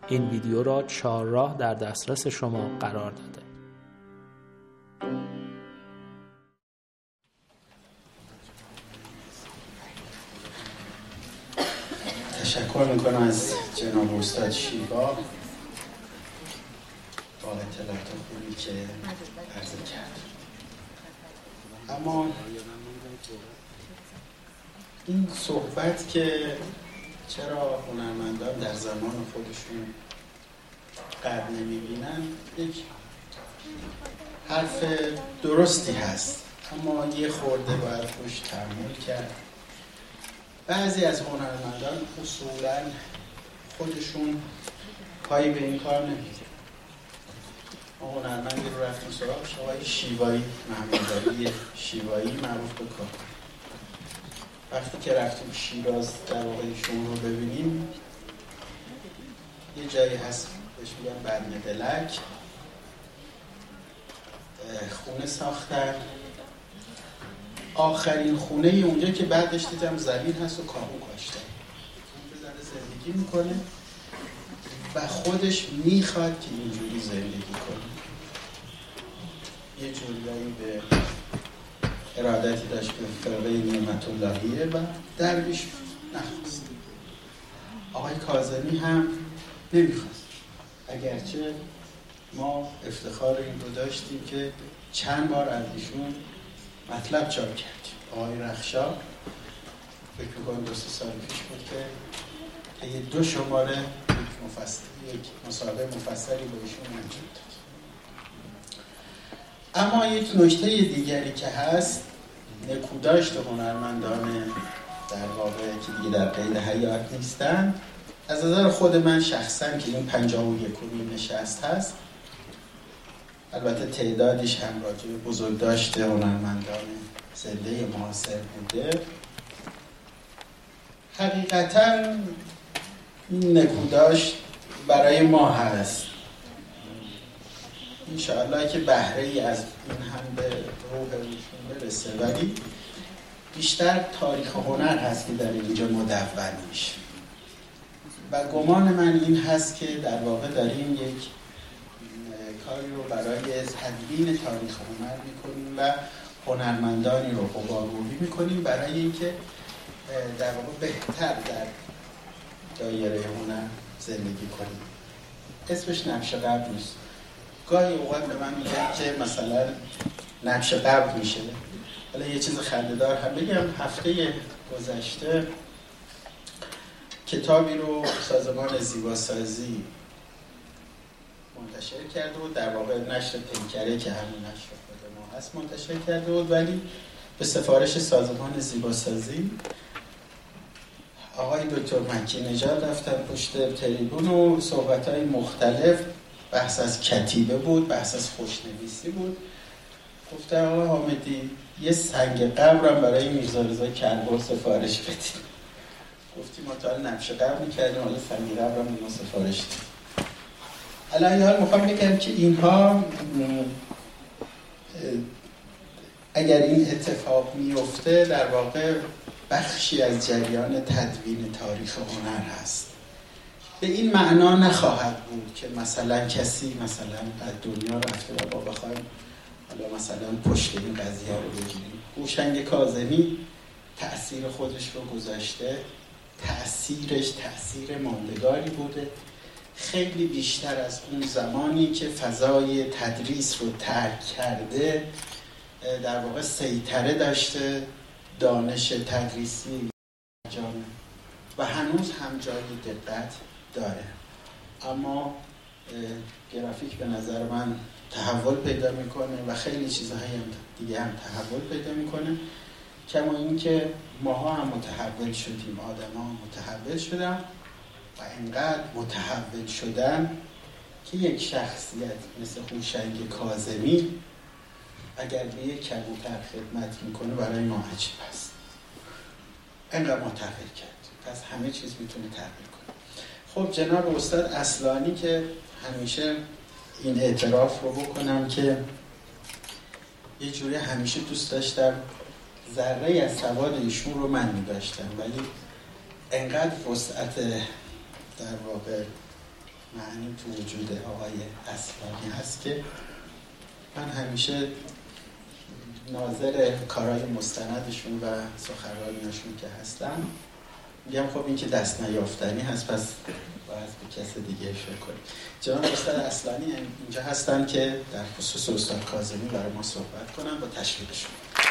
این ویدیو را 4 راه در دسترس شما قرار داده. تشکر میکنم از جناب استاد شیوا با اطلاعات خوبی که عرضه کرد. اما این صحبت که چرا هنرمندان در زمان خودشون قدر نمیبینن یک حرف درستی هست، اما یه خورده باید روش تأمل کرد. بعضی از هنرمندان اصولاً خودشون پایی به این کار نمیدن. ما هنرمندی رو رفتیم سراغش، آقای شیوایی، محمدعلی شیوایی معروف به کار. وقتی که رفتیم شیراز در واقع ایشون رو ببینیم، یه جایی هست بهش میگن برمدلک، خونه ساختن. آخرین خونه اونجا که بعدش دیدم زمین هست و کاهو کاشتن. اون بزنه زندگی میکنه و خودش میخواد که اینجوری زندگی کنه. یه جوریایی به ارادتی داشت به فرقه نعمت اللهیه و درویش نخواست. آقای کاظمی هم نمیخواست، اگرچه ما افتخار این رو داشتیم که چند بار از ایشون مطلب چاپ کردیم. آقای رخشا فکر میکنم 2-3 سال پیش بود که یه 2 شماره یک مصاحبه مفصلی با ایشون انجام داد. اما یک نکته دیگری که هست، نکوداشت هنرمندان در واقع که دیگه در قید حیات نیستن، از نظر خود من شخصا که این 51مین نشست هست، البته تعدادش هم راجع به بزرگداشت هنرمندان زنده معاصر بوده، حقیقتاً این نکوداشت برای ما هست. انشاءالله که بهره ای از این هم به روح روشون برسه، ولی بیشتر تاریخ هنر هست که در اینجا مدون میشه و گمان من این هست که در واقع داریم یک کاری رو برای تدوین تاریخ هنر میکنیم و هنرمندانی رو حباب‌روحی میکنیم برای اینکه در واقع بهتر در دایره هنر زندگی کنیم. اسمش نقش قبر نیست. گاهی اوقات به من میگن که مثلا نقش قبر میشه. حالا یه چیز خنده‌دار هم بگم، هفته گذشته کتابی رو سازمان زیباسازی منتشر کرده بود، در واقع نشر پیکره که همون نشر خود ما هست منتشر کرده بود، ولی به سفارش سازمان زیباسازی آقای دکتر مکی نژاد رفتن پشت تریبون و صحبت‌های مختلف، بحث از کتیبه بود، بحث از خوشنویسی بود. گفتن آقای حامدی یه سنگ قبرم برای میرزا رضا کلبا سفارش بدید. گفتیم ما تا حالا نقش قبر می‌کردیم، حالا سنگ قبرم به ما سفارش دید. الان حال میخوام بگم که اینها اگر این اتفاق میفته در واقع بخشی از جریان تدوین تاریخ هنر هست. به این معنا نخواهد بود که مثلا کسی مثلا از دنیا رفته و با بخوایم حالا مثلا پشت این قضیه رو بگیریم. هوشنگ کاظمی تأثیر خودش رو گذاشته، تأثیرش تأثیر ماندگاری بوده، خیلی بیشتر از اون زمانی که فضای تدریس رو ترک کرده در واقع سیطره داشته دانش تدریسی جامعه و هنوز هم جای دقت داره. اما گرافیک به نظر من تحول پیدا میکنه و خیلی چیزهای دیگه هم تحول پیدا میکنه، کما این که ماها هم متحول شدیم، آدم ها متحول شدن و اینقدر متحول شدن که یک شخصیت مثل هوشنگ کاظمی اگر به یک کبوتر خدمت میکنه برای ما عجیب است. اینقدر متحول کرد، پس همه چیز میتونه تغییر کنه. خب جناب استاد اصلانی که همیشه این اعتراف رو بکنم که یه جوری همیشه دوست داشتم ذره از سواد ایشون رو من می‌داشتم، ولی انقدر وسعت در واقع معنی تو وجود آقای اصلانی هست که من همیشه ناظر کارهای مستندشون و سخنرانیاشون که هستم میگم خب این که دست نیافتنی هست، پس باید به کس دیگه فکر کنیم. جناب استاد اصلانی اینجا هستن که در خصوص استاد کاظمی برای ما صحبت کنن با تشویقشون.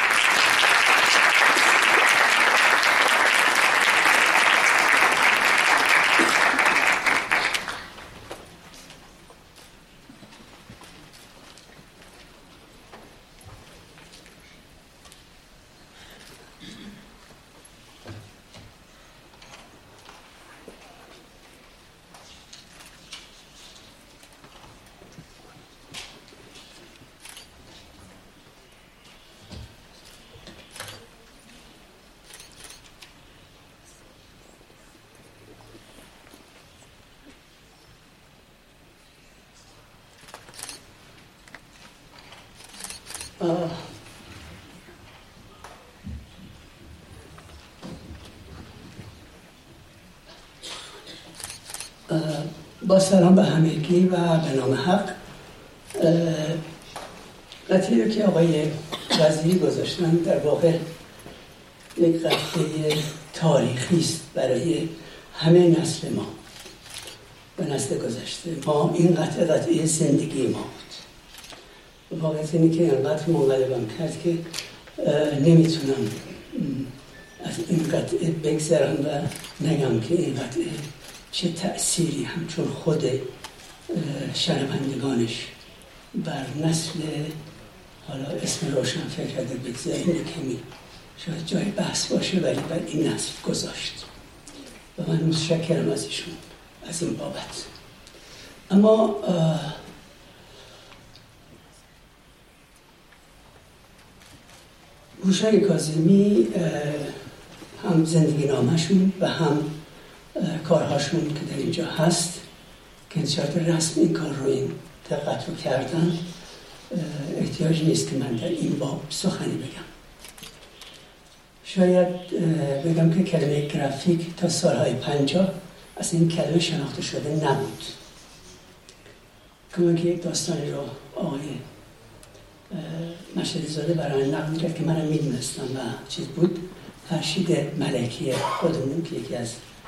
با سلام به همگی و به نام حق. قطعی رو که آقای وزیری گذاشتن در واقع یک قطعه تاریخی است برای همه نسل ما و نسل گذشته ما. این قطعه زندگی ما بود. واقعیت اینه که اینقدر منقلبم کرد که نمیتونم از این قطعه بگذرم و نگم که این قطعه چه تأثیری همچون خود شنوندگانش بر نسل، حالا اسم روشن فکر بگذاریم کمی شاید جای بحث باشه، ولی بر این نسل گذاشت و من متشکرم از ایشون از این بابت. اما روشن کاظمی هم زندگی نامشون و هم کارهاشون که در اینجا هست که انتشارات رسم این کار رو این دقت رو کردن، احتیاج نیست که من در این باب سخنی بگم. شاید بگم که کلمه گرافیک تا سالهای 50 از این کلمه شناخته شده نبود. که یک داستانی رو آقای مشهدی زاده برای نقل کرد که منم میدونستم و چیز بود. فرشید ملکی خودمون که یکی از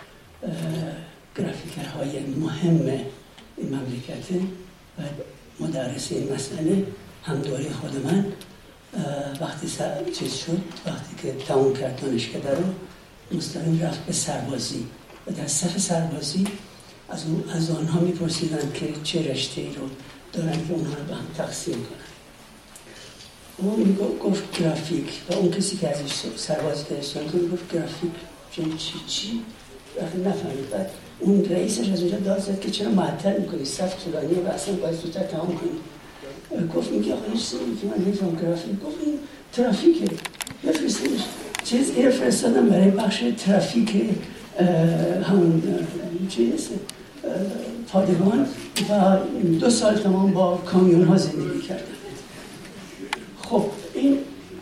گرافیکرهای مهم این مملکته و مدرس این مسئله، هم دوره خود من، وقتی چیز شد، وقتی که تموم کرد دانشکده رو، مستقیم رفت به سربازی و در صف سربازی از آنها میپرسیدن که چه رشته‌ای رو دارن که اونها رو به هم تقسیم کنن. اون گفت گرافیک و اون کسی که ازش سربازی داشتن گفت گرافیک چی؟ وقتی نفهمید. بعد اون رئیسش از اونجا داد زد که چرا معطل میکنی، صف طولانیه و اصلا باید زودتر تمام کنی. گفت میگه آقا هیچ چیزی که من نمیفهم گرافیک. گفت این ترافیکه، بفرستیمش. چیز این فرستادم برای بخش ترافیک همون چیز پادگان و 2 سال تمام با کامیون ها زندگی کردن. خب این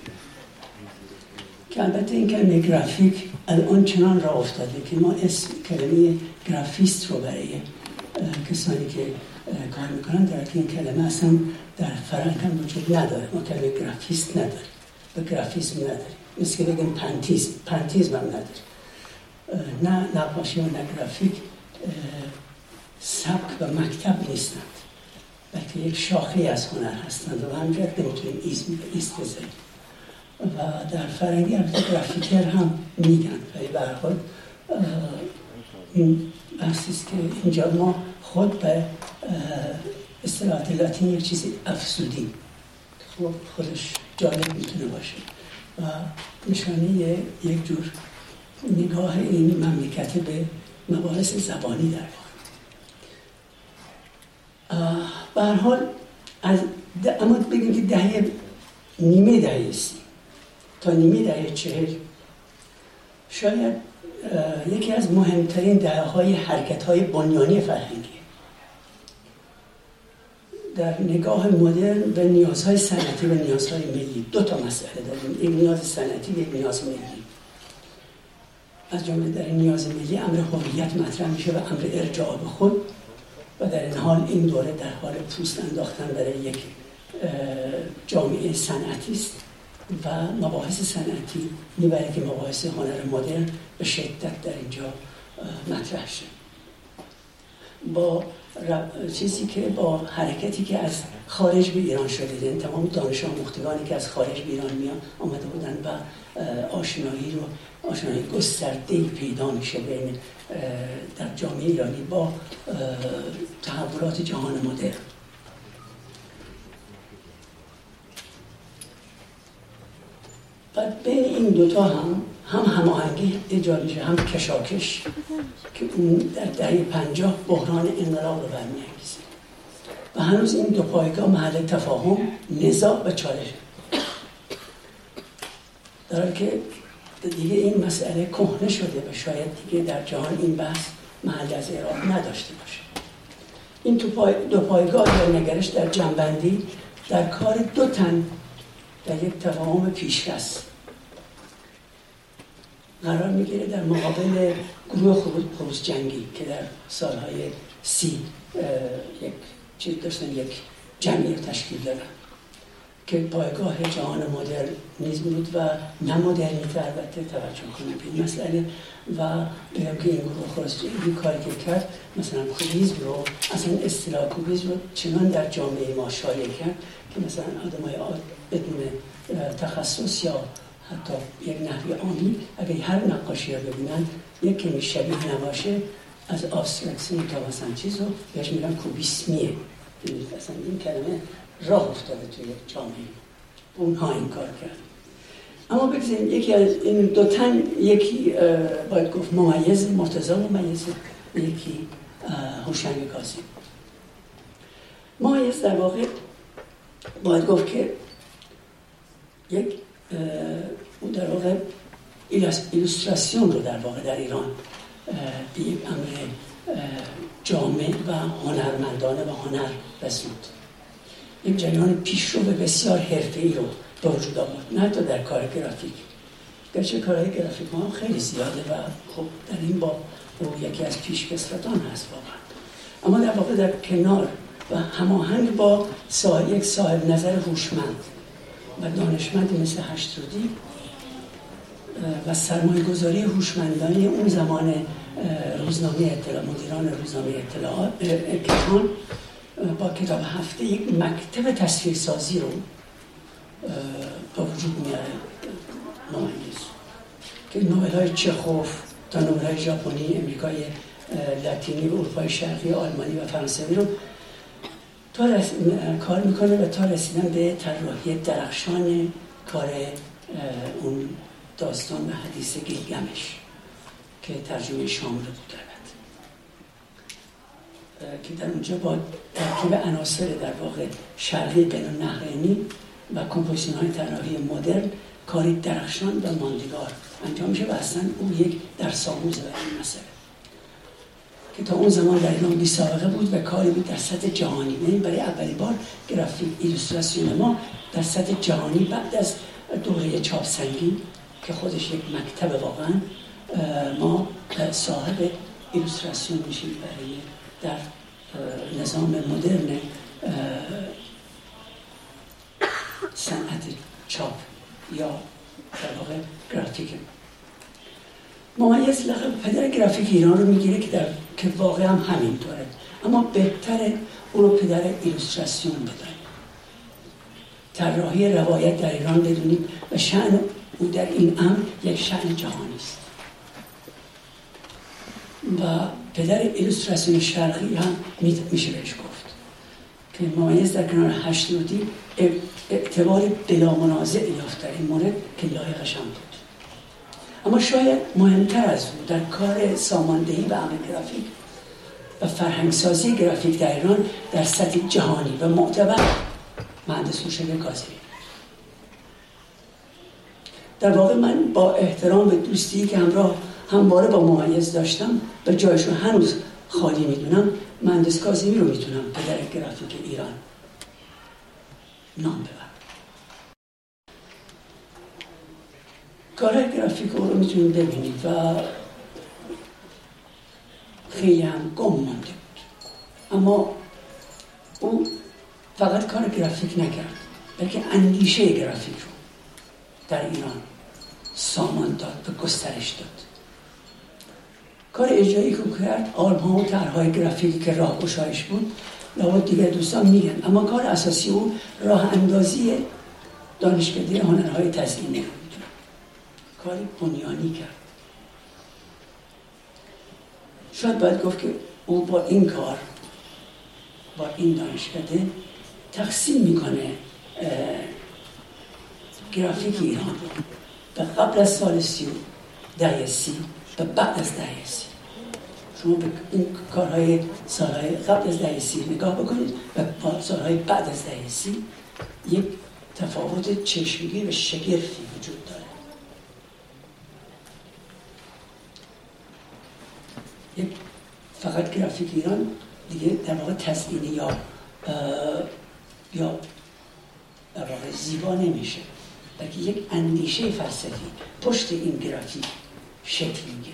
که البته این کلمه گرافیک الان چنان را افتاده که ما اسم کلمه گرافیست رو برای کسانی که کار میکنن در این کلمه اصلا در فرهنگ هم وجود نداره. ما کلمه گرافیست نداریم و گرافیسم نداریم. مثل که بگیم پنتیزم هم نداریم. نه نقاشی و نه گرافیک سبک و مکتب نیستند، بلکه یک شاخه از هنر هستند و همجرد نمیتونیم ایست بذاریم. و در فرنگی البته گرافیکر هم میگن، ولی به هر حال این بحثیست که اینجا ما خود به اصطلاحات لاتین یک چیزی افزودیم. خب خودش جالب میتونه باشه و نشانه یک جور نگاه این مملکت به مباحث زبانی در واقع. به هر حال اما بگیم که نیمه دهه سی تا نیمه دهه 40 شاید یکی از مهمترین دهه‌های حرکت‌های بنیانی فرهنگی در نگاه مدرن به نیازهای صنعتی و نیازهای ملی. 2 تا مسئله داریم، یک نیاز صنعتی، یک نیاز ملی. از جمله در نیاز ملی امر هویت مطرح میشه و امر ارجاع به خود و در این حال این دوره در حال پوست انداختن برای یک جامعه صنعتی است و مباحث صنعتی میبره که مباحث هنر مدرن به شدت در اینجا مطرح شد. با چیزی که با حرکتی که از خارج به ایران شده، یعنی تمام دانش آموختگانی که از خارج به ایران آمده بودن و آشنایی گسترده‌ای پیدا میشه بین در جامعه ایرانی با تحولات جهان مدرن. و بین این دوتا هم هماهنگی ایجاد میشه، هم کشاکش که اون در دهه 50 بحران انقلاب رو برمی‌انگیزه و هنوز این دو پایگاه محل تفاهم، نزاع و چالش در حالی که دیگه این مسئله کهنه شده و شاید دیگه در جهان این بحث محل از اعراب نداشته باشه. این دو پایگاه در نگرش در جنبندی در کار دو تن در یک تفاهم پیشکس قرار میگیره در مقابل گروه خروس جنگی که در سالهای 30 یک جمعی رو تشکیل دادن که پایگاه جهان مدرنیسم بود و نه مدرنیته البته توجه کنیم به این مسئله و بگم که این گروه خروس جنگی کاری که کرد مثلا کوبیسم رو اصلا اصطلاح کوبیسم رو چنان در جامعه ما شایع کرد که مثلا آدمای بدون تخصص یا حتی یک نحوی عامی اگر هر نقاشی رو ببینن یک کمی شبیه نباشه از ابسترکسیون تا مثلا چیز رو بهش میگن کوبیسمیه. اصلا این کلمه راه افتاده توی جامعه اونها این کار کرد. اما بگذاریم یکی از این دو تن، یکی باید گفت ممیز، مرتضی ممیز، یکی هوشنگ کاظمی. ممیز در واقع باید گفت که یک اون در واقع ایلوستراسیون رو در واقع در ایران به یک امر جامع و هنرمندانه و هنر رسوند. یک جریان پیشرو بسیار حرفه‌ای رو به وجود آورد، نه تا در کار گرافیک، گرچه کارهای گرافیک ما هم خیلی زیاده و خب در این باب او یکی از پیشکسوتان هست واقعا، اما در واقع در کنار و هماهنگ با یک صاحب نظر هوشمند و دانشمند مثل هشترودی و سرمایه‌گذاری هوشمندانه اون زمان روزنامه اطلاع، مدیران روزنامه اطلاعات کیهان با کتاب هفته یک مکتب تصویرسازی رو با وجود میاره ممیز که نوبل‌های چخوف تا نوبل‌های ژاپنی، امریکای لاتینی و اروپای شرقی، آلمانی و فرانسوی رو کار میکنه و تا رسیدن به طراحی درخشان کار اون داستان و حدیث گیلگمش که ترجمه شامل بود که در اونجا با ترکیب عناصر در واقع شرقی بین النهرینی و کمپوزیشن های طراحی مدرن کاری درخشان و ماندگار انجام میشه و اصلا او یک درس آموز برای این مسئله که تا اون زمان در ایران بی سابقه بود و کاری بود در سطح جهانی. یعنی برای اولین بار گرافیک ایلوستراسیون ما در سطح جهانی بعد از دوره چاپسنگی که خودش یک مکتب واقعا ما صاحب ایلوستراسیون میشیم برای در نظام مدرن صنعت چاپ یا در واقع گرافیک. ممیز لقب پدر گرافیک ایران رو میگیره که واقعا هم همینطوره، اما بهتره او رو پدر ایلوستراسیون بدانیم، طراحی روایت در ایران بدونیم و شأن او در این امر یک شأن جهانی است و پدر ایلوستراسیون شرقی هم میشه بهش گفت که ممیز در کنار هشترودی اعتبار بلا منازع یافت در این مورد که لایقش هم بود. اما شاید مهمتر از اون در کار ساماندهی و عمل گرافیک و فرهنگسازی گرافیک در ایران در سطح جهانی و معتبر مهندس هوشنگ کاظمی. در واقع من با احترام به دوستی که همواره با ممیز داشتم و جایش رو هنوز خالی میدونم، مهندس کاظمی رو میتونم پدر گرافیک ایران نام ببرم. کارهای گرافیک او رو میتونید ببینید و خیلی هم گم مانده بود اما او فقط کار گرافیک نکرد، بلکه اندیشه گرافیک رو در ایران سامان داد و گسترش داد. کار اجرایی که کرد، آلبوم و طرح‌های گرافیکی که راهگشایش بود، لابد دیگر دوستان میگن، اما کار اساسی او راه اندازی دانشکده هنرهای تزئینی بود. کار بنیانی کرد. شاید باید گفت که او با این کار، با این دانشکده تقسیم میکنه گرافیک ایران و قبل از سال 30 و بعد از دهه 30. شما به این کارهای سالهای قبل از دهه 30 نگاه بکنید و با سالهای بعد از دهه 30 یک تفاوت چشمگیر و شگرفی وجود داره. یک فقط گرافیک ایران دیگه در واقع تزئینی یا در واقع زیبا نمیشه، بلکه یک اندیشه فلسفی پشت این گرافیک شکل میگیره.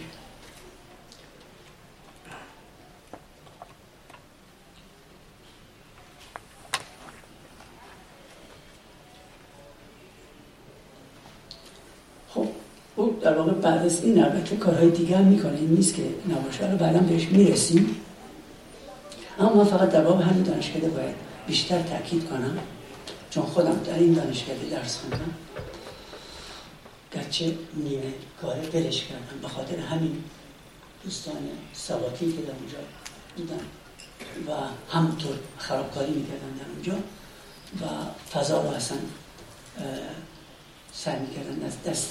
خب او در واقع بعد از این البته کارهای دیگه هم میکنه، این نیست که نباشه، رو بعدا بهش میرسیم. اما من فقط در باب همین دانشکده باید بیشتر تاکید کنم، چون خودم در این دانشکده درس خوندم، گرچه نیمه کاره ولش کردم به خاطر همین دوستان سواتی که در اونجا بودن و همونطور خرابکاری میکردن در اونجا و فضا رو اصلا سعی میکردن از دست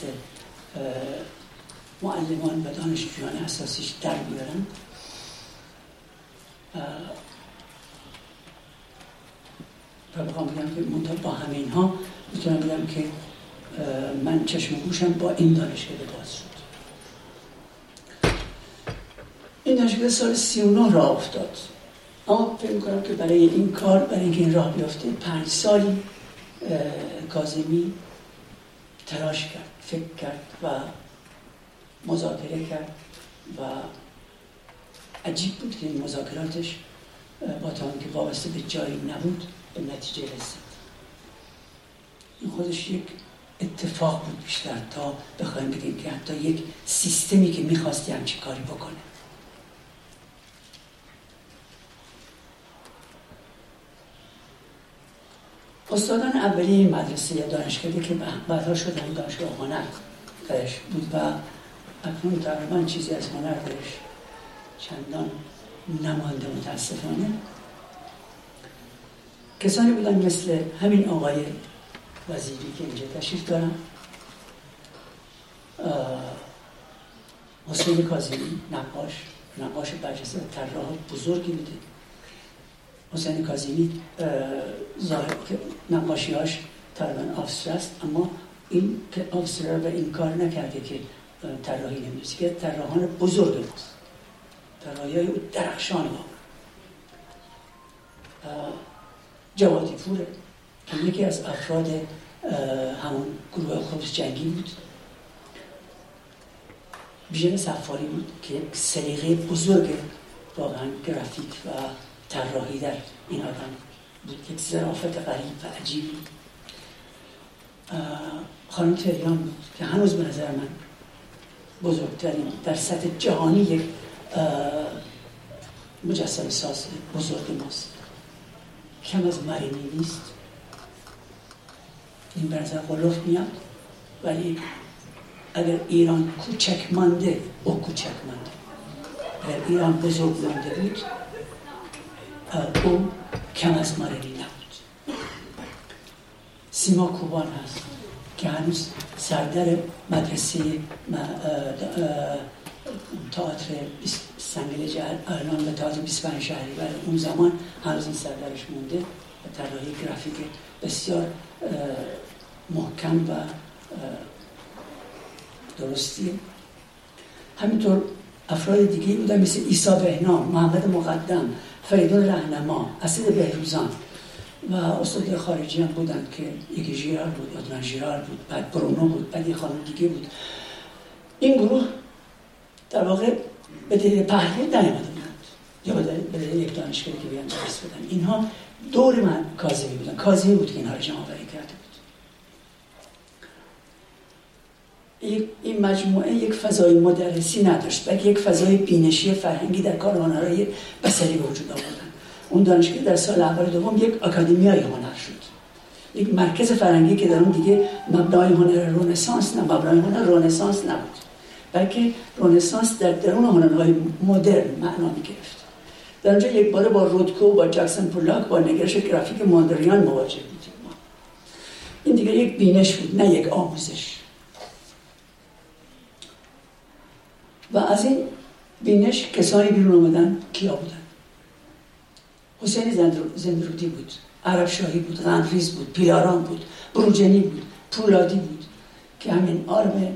معلمان و دانشجویان اساسیش در بیارن. و بخوام بگم که منطقه با همه اینها میتونم بگم که من چشم و گوشم با این دانشکده باز شد. این دانشکده سال 39 راه افتاد، اما فکر میکنم که برای این کار، برای اینکه این راه بیافته 5 سالی کاظمی تلاش کرد، فکر کرد و مذاکره کرد و عجیب بود که این مذاکراتش با تا اینکه وابسته به جایی نبود به نتیجه رسید. این خودش یک اتفاق بود بیشتر تا بخوایم بگیم که حتی یک سیستمی که میخواستی همچی کاری بکنه. استادان اولیه مدرسه یا دانشکده که بعدها شدن دانشگاه هنر درش بود و اکنون تقریبا چیزی از هنر درش چندان نمانده متاسفانه. کسانی بودن مثل همین آقای وزیری که اینجا تشریف دارن، حسین کاظمی نقاش برجسته، طراح بزرگی بوده. حسین کاظمی ظاهر که نقاشی‌هاش تقریبا آفستر است، اما این که آفستر و این کار نکرده که طراحی نمی‌شه، که طراحان بزرگ بود، طراحی‌های درخشان بود. جوادی پوره که یکی از افراد همون گروه خبز جنگی بود. بیژن صفاری بود که یک سلیقه بزرگ واقعا گرافیک و طراحی در این آدم بود، یک ظرافت غریب و عجیبی. خانم تریان بود که هنوز به نظر من بزرگترین در سطح جهانی یک مجسمه ساز بزرگ ماست، کم از مرینی نیست. این به نظر غلوف میاد، ولی اگر ایران کوچک مانده او کوچک مانده، اگر ایران بزرگ مانده بود او کم از مرینی نبود. سیما کوبان هست که هنوز سردر مدرسه تئاتر سنگلج الان و تئاتر 25 شهری و اون زمان هنوز این سردرش مونده و طراحی گرافیک بسیار محکم و درستیه. همینطور افراد دیگه بودن مثل عیسی بهنام، محمد مقدم، فریدون رهنما، اسد بهروزان و استاد خارجی هم بودن که یکی ژیرار بود، ادوان ژیرار بود، بعد برونو بود، بعد یه خانم دیگه بود. این گروه در واقع به دلیل پهلوی نیامده بودند، یا به یک دانشگاهی که بیان درس بدن. اینها دور من کاظمی بودن. کاظمی بود که اینها رو جمع آوری کرده بود. این مجموعه یک فضای مدرسی نداشت، بلکه یک فضای بینشی فرهنگی در کار هنرهای بصری به وجود آوردن. اون دانشگاه در سال اول دوم یک آکادمیای هنر شد، یک مرکز فرهنگی که در اون دیگه مبنای هنر رنسانس نه، مبنای هنر رنسانس نبود، بلکه رنسانس در درون هنرهای مدرن معنا می‌گرفت. در اونجا یک باره با رودکو، با جکسون پولاک، با نگرش گرافیک ماندریان مواجه بودیم ما. این دیگه یک بینش بود، نه یک آموزش. و از این بینش کسانی بیرون آمدن کیا بودن؟ حسین زندرودی بود، عرب شاهی بود، غنریز بود، پیلاران بود، بروجنی بود، پولادی بود که همین آرم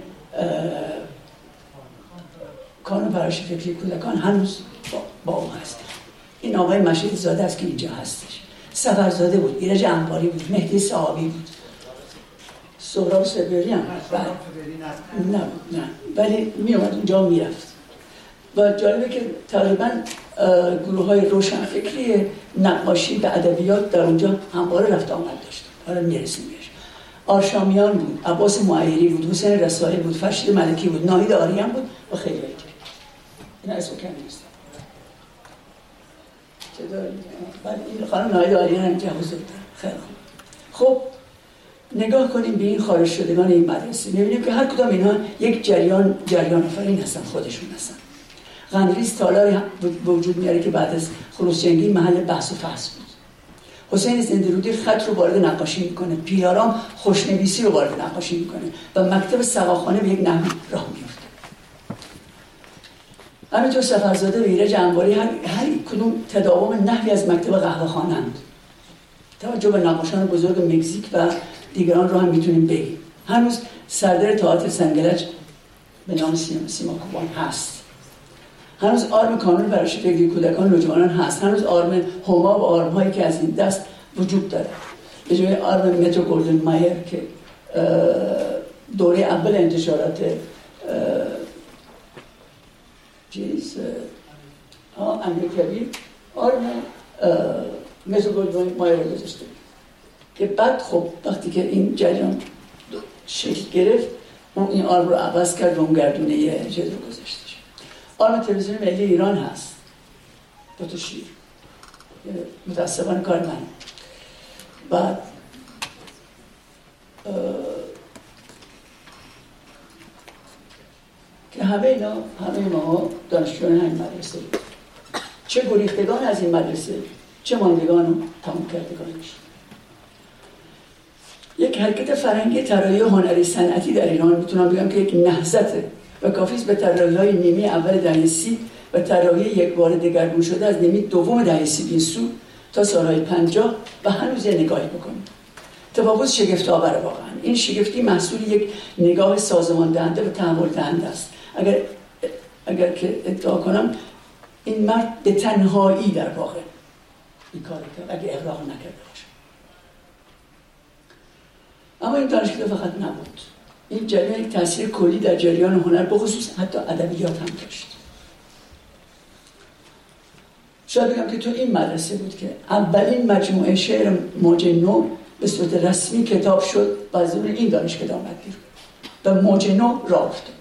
کانون پرورش فکری کودکان هنوز با اون هست. این آقای مشید زاده است که اینجا هستش. سفرزاده بود، ایرج انباری بود، مهدی صحابی بود، سهراب سپهری هم نه ولی می اومد اونجا میرفت. و جالبه که تقریبا گروه های روشنفکری نقاشی به ادبیات در اونجا همواره رفت آمد داشت. حالا میرسیم بهش. آرشامیان بود، عباس معیری بود، حسین رسایی بود، فرشید ملکی بود، ناهید آریان بود و خیلی دیگه. اینا اسم کمی نیست. چطور؟ بعد این خانم ناهید آریان هم اینجا حضور داره. خیلی خوب. خب نگاه کنیم به این خارج شدگان این مدرسه، می‌بینیم که هر کدام اینها یک جریان آفرین هستن، خودشون هستن. غنریز تالاری به وجود میاره که بعد از خروس جنگی محل بحث و فحص بود. حسین زندرودی خط رو وارد نقاشی میکنه، پیلارام خوشنویسی رو وارد نقاشی میکنه و مکتب سواخانه به یک نحوی راه میفته. همینطور سفرزاده و ایرج انباری هر کدوم تداوم نحوی از مکتب قهوه‌خانه‌اند. توجه به نقاشان بزرگ مکزیک و دیگران رو هم میتونیم بگیم. هنوز سردر تئاتر سنگلج به نام سیما کوبان هست. هنوز آرم کانون پرورش فکری کودکان نوجوانان هست. هنوز آرم هما و آرم هایی که از این دست وجود داره. به جای آرم مترو گلدن مایر که دوره اول انتشارات امریکایی، آرم مترو گلدن مایر رو گذاشته که بعد خب وقتی که این جریان شکل گرفت اون این آرم رو عوض کرد و اون گردونه چیز رو گذاشته. آرم تلویزیون ملی ایران هست، دو تا شیر متاسفانه کار من. بعد که همه ما دانشجویان همین مدرسه بود. چه گریختگان از این مدرسه، چه ماندگان و تمام کردگانش. یک حرکت فرهنگی طراحی هنری صنعتی در ایران میتونم بگم که یک نهضته و کافیست به طراحی‌های نیمه اول دهه 30 و طراحی یک بار دگرگون شده از نیمه دوم دهه 30 به سو تا سالهای 50 و هنوز نگاهی بکنیم. تفاوت شگفت‌آور واقعا. این شگفتی محصول یک نگاه سازمان دهنده و تحول دهنده است. اگر که ادعا کنم این مرد به تنهایی در واقع این کار کرد، اگه اغراق نکرده باشه. اما این دانشکده فقط نبود. این جریان یک تاثیر کلی در جریان هنر به خصوص حتی ادبیات هم داشت. شاید بگم که تو این مدرسه بود که اولین مجموعه شعر موج نو به صورت رسمی کتاب شد و از این دانشکده آمد بیرون و موج نو راه افتاد.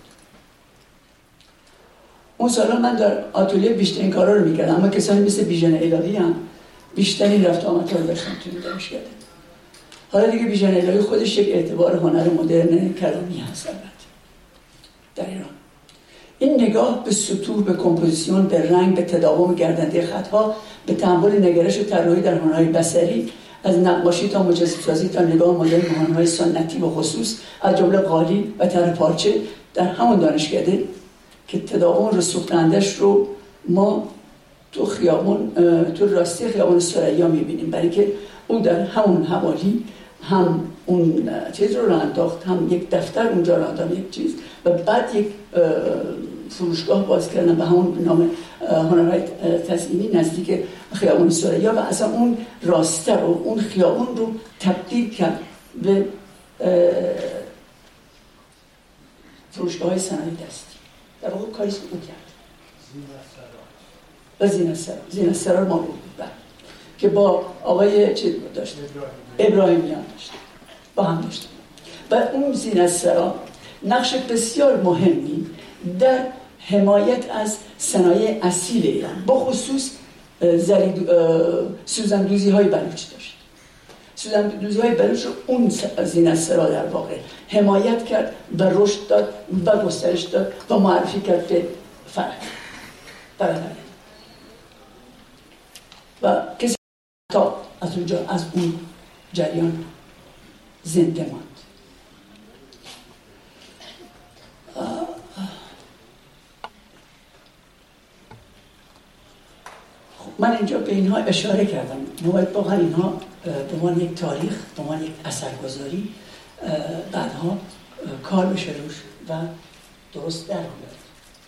اون سالا من در آتلیه بیشترین کارا رو میکردم، اما کسانی مثل بیژن الهی هم بیشترین رفت آمد رو داشتن تو این دانشکده. حالا دیگه بیژن الهی خودش یک اعتبار هنر مدرن کلامی هست البته در ایران. این نگاه به سطوح، به کمپوزیسیون، به رنگ، به تداوم گردنده خطها، به تحول نگرش و طراحی در هنرهای بصری، از نقاشی تا مجسمه‌سازی تا نگاه مدرن به هنرهای سنتی و خصوص، از جمله قالی و طرح پارچه در همون دانشکده که تداوم رسوخ‌دهندش رو ما تو خیابون، تو راستی خیابان ثریا می‌بینیم، برای که او در همون حوالی هم اون چیز رو انداخت، هم یک دفتر اونجا رو انداخت، یک چیز، و بعد یک فروشگاه باز کردن به همون نام هنرهای تزئینی نزدیک خیابان ثریا و اصلا اون راسته رو، اون خیابون رو تبدیل کرد به فروشگاه های صنایع دستی. در واقع کاریست او کرد. و زینسترا ما بود که با آقای چی داشت؟ ابراهیمیان داشت، با هم داشت. و اون زینسترا نقش بسیار مهمی در حمایت از صنایع اصیل ایران، با خصوص سوزندوزی های بلوچ داشت. سوزندوزی های بلوچ رو اون زینسترا در واقع حمایت کرد و رشد داد و گسترش داد و معرفی کرد به فرق برادر و کسی تا از اونجا از اون جریان زنده ماند. من اینجا به اینها اشاره کردم. باید واقعا اینها به عنوان یک تاریخ، به عنوان یک اثرگذاری بعدها کار بشه روش و درست در بیاد.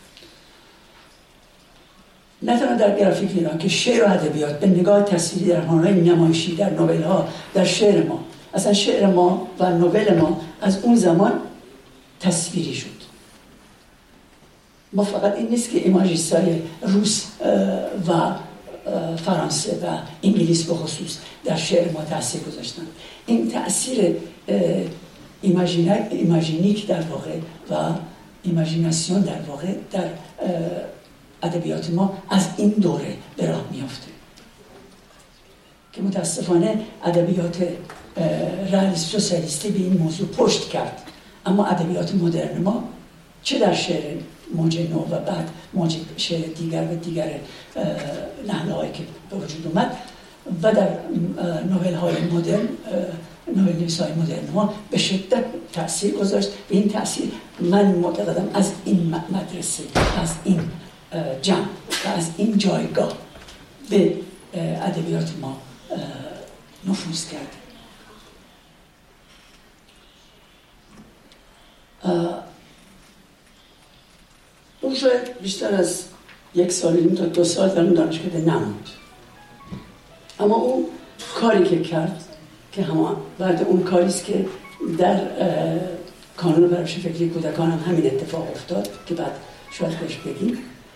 نه تنها در گرافیک ایران که شعر و ادبیات به نگاه تصویری در هنرهای نمایشی، در نوبل ها، در شعر ما، اصلا شعر ما و نوبل ما از اون زمان تصویری شد. ما فقط این نیست که ایماژیستای روس و فرانسه و انگلیس به خصوص در شعر ما تاثیر گذاشتن. این تاثیر ایماژینیک در واقع و ایماژیناسیون در واقع در ادبیات ما از این دوره به راه میافته که متاسفانه ادبیات رئالیسم سوسیالیستی به این موضوع پشت کرد، اما ادبیات مدرن ما چه در شعر موج نو و بعد موج شعر دیگر و دیگر نحنه‌هایی که به وجود اومد و در نوبل های مدرن، نوبل نویس‌های مدرن ما به شدت تاثیر گذاشت. به این تاثیر من معتقدم از این مدرسه، از این جمع و از این جایگاه به ادبیات ما نفوذ کرد. اون شاید بیشتر از 1 سال تا 2 سال در اون دانشکده نموند، اما اون کاری که کرد که همان بعد اون کاریست که در کانون پرورش فکری کودکان هم همین اتفاق افتاد که بعد شاید بهش بگیم.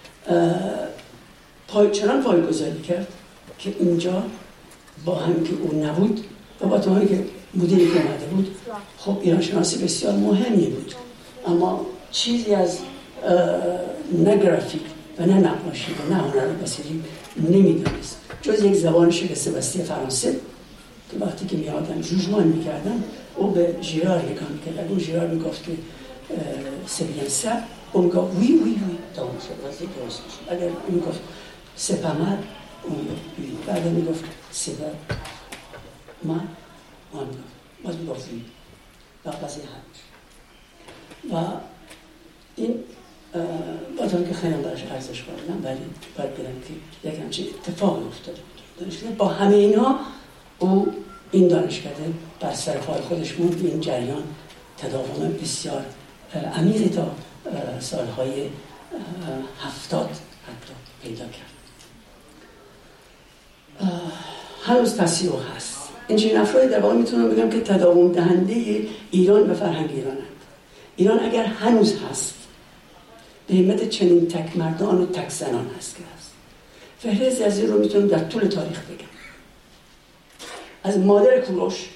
چنان پایه‌گذاری کرد که اینجا با هم که اون نبود و با توانی که مدیری که اومده بود، خب ایران شناسی بسیار مهمی بود، اما چیزی از نه گرافیک و نه نقاشی و نه هنر بصری نمیدونست جز یک زبان شکسته بسته فرانسه که وقتی که میادن جوجمان میکردن او به ژیرار نگاه میکرد. اون ژیرار میگفت که سبیان سا، اون میگفت وی وی وی داون شد واسه درست میشه. اگر اون میگفت سپمر، اون وی، بعد میگفت سپا من، اون باز میگفت وی و قضیه همش. و این باید که خیلی براش ارزش قائلم، ولی باید بگم که یک همچین اتفاقی افتاده بود. با همه اینا او این دانشکده بر سر پای خودش موند. این جریان تداوم بسیار عمیقی تا سالهای 70 حتی پیدا کرد. هنوز تاثیر هست. این افرادی در واقع میتونم بگم که تداوم دهنده ایران و فرهنگ ایرانند. ایران اگر هنوز هست به همت چنین تک مردان و تک زنان هست که هست. فهرستی از این رو میتونم در طول تاریخ بگم، از مادر کوروش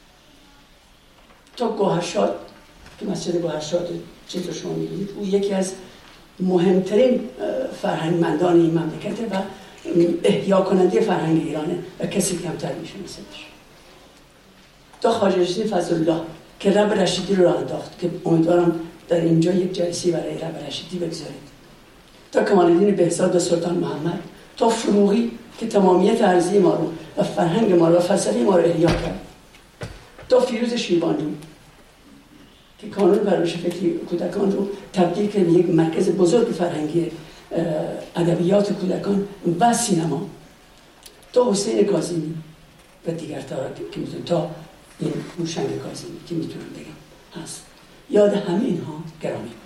تا گوهرشاد که مسجد گوهرشاد چیز رو شما می‌بینید، او یکی از مهمترین فرهنگمندان این مملکته و احیا کننده فرهنگ ایرانه و کسی کمتر میشناسدش. تا خواجه رشیدی فضل‌الله که رب رشیدی رو انداخت که امیدوارم در اینجا یک جلسه برای رب رشیدی بگذارید، تا کمال‌الدین بهزاد و سلطان محمد، تا فروغی که تمامیت ارضی ما رو و فرهنگ ما رو و فلسفه ما رو احیا کرد، تا فیروز شیبانی که کانون پرورش فکری کودکان رو تبدیل کرد به یک مرکز بزرگ فرهنگی ادبیات کودکان و سینما، تا حسین کاظمی و دیگر که میتونم تا این هوشنگ کاظمی که میتونم بگم هست. یاد همه اینها گرامی.